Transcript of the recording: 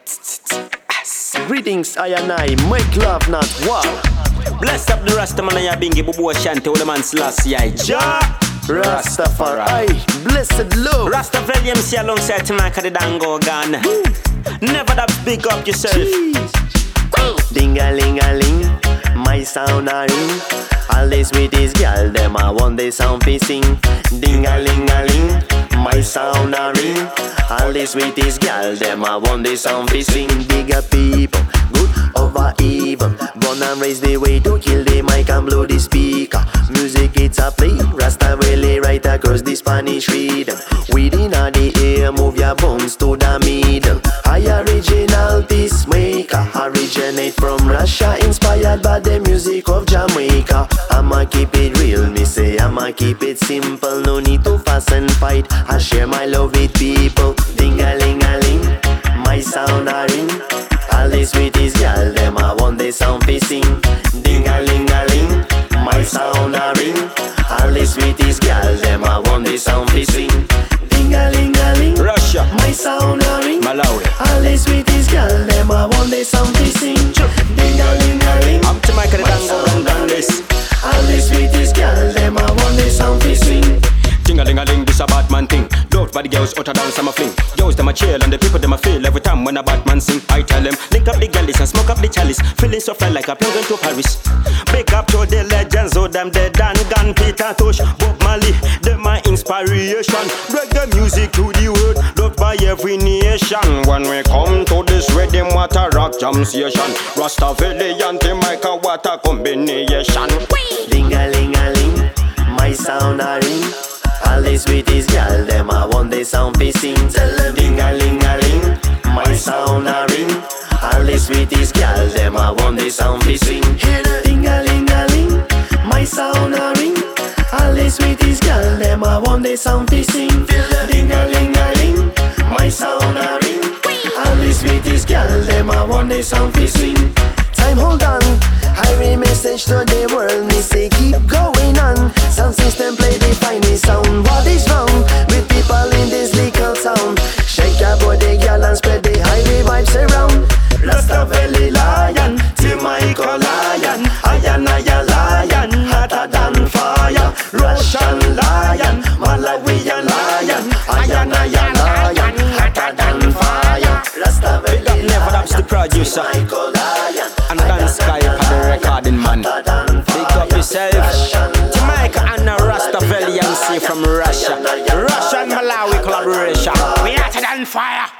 Greetings, I and I, make love not war. Bless up the Rastaman and ya bingy bubu Ashanti, all the man Selassie Jah Rastafari, blessed Lord. Rastafari MC alongside Tamaka the Dango Gun. Never that big up yourself. Ding-a-ling-a-ling, my sound a ring. All the sweetest girl, them a want the sound fi sing. Ding-a-ling-a-ling, my sound a ring. All the sweetest girl, them a want the sound fi sing. Bigger people, good over evil. Born and raised the way to kill the mic and blow the speaker. Music it's a play, Rasta really right across the Spanish rhythm. Within the air, move your bones to the middle. I original peacemaker, originate from Russia, inspired by the music of Jamaica. I'ma keep it real, me say I'ma keep it simple. No need to fuss and fight, I share my love with people. Ding-a-ling-a-ling, my sound a ring. All the sweetest girl, them a want the sound fi sing. Ding-a-ling-a-ling, my sound a ring. All the sweetest girl, them a want the sound fi sing. Ding-a-ling-a-ling, Russia, my sound a ring. Malawi, all the sweetest girl, them a want the sound fi sing. Ding-a-ling-a-ling, I'm Tamaka the Dango Gun done this. all the sweetest girl, them a want the sound fi sing. Ting-a-ling-a-ling, this a Batman thing. Loved by the girls, out of dance, I'm a fling. Girls, them a chill and the people, them a feel. Every time when a Batman sing, I tell them, link up the galleys and smoke up the chalice. Feeling so fly like a plane going to Paris. Big up to the legends, oh them dead and gone. Peter Tosh, Bob Marley, them my inspiration. Reggae music to the world, loved by every nation. When we come to this rhythm, what a rock jam station. Rastafari and Jamaica, what a combination. Ding-a-ling-a-ling, my sound a ring. All the sweetest girl, them a want the sound fi sing. Ding-a-ling-a-ling, my sound a ring. All the sweetest girl, them a want the sound fi sing. Ding-a-ling-a-ling, my sound a ring. All the sweetest girl, them a want the sound fi sing. Ding-a-ling-a-ling, my sound a ring. All the sweetest girl, them a want the sound fi sing. Time hold on, I read message to the world. Me say keep going on. Sound system play the finest sound. What is wrong with people in this little town? Shake your body, girl, and spread the highway vibes around. Rastafari lion, Jamaica lion, I lion, hotter than fire. Russian lion, Malawian lion, I lion, hotter than fire. Rastafari lion, never that's the producer. Jamaica lion, And Dan Sky for the recording man. Big up yourself. Jamaica and a Rastafari MC from Russia. Russian Malawi collaboration. We hotter than fire.